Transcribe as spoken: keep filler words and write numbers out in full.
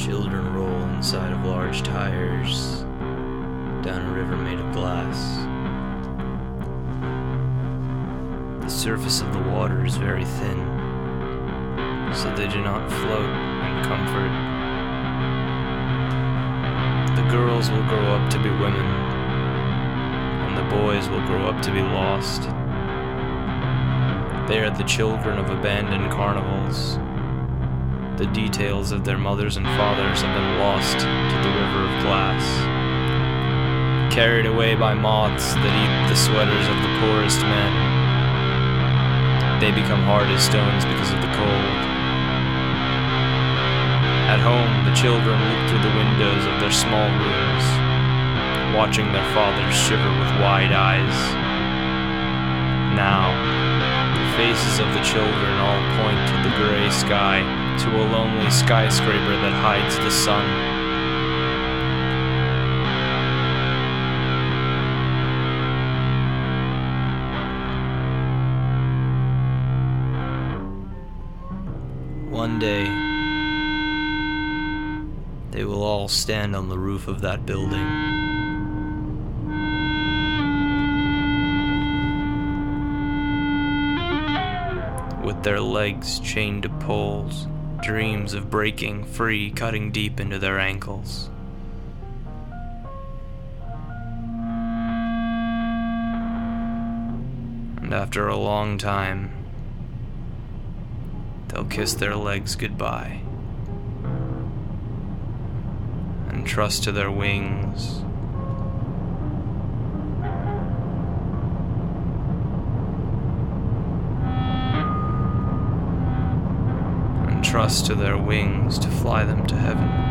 Children roll inside of large tires down a river made of glass. The surface of the water is very thin, so they do not float in comfort. The girls will grow up to be women, and the boys will grow up to be lost. They are the children of abandoned carnivals. The details of their mothers and fathers have been lost to the river of glass, carried away by moths that eat the sweaters of the poorest men. They become hard as stones because of the cold. At home, the children look through the windows of their small rooms, watching their fathers shiver with wide eyes. Now, the faces of the children all point to the gray sky, to a lonely skyscraper that hides the sun. One day, they will all stand on the roof of that building. With their legs chained to poles, dreams of breaking free, cutting deep into their ankles. And after a long time, they'll kiss their legs goodbye and trust to their wings. Trust to their wings to fly them to heaven.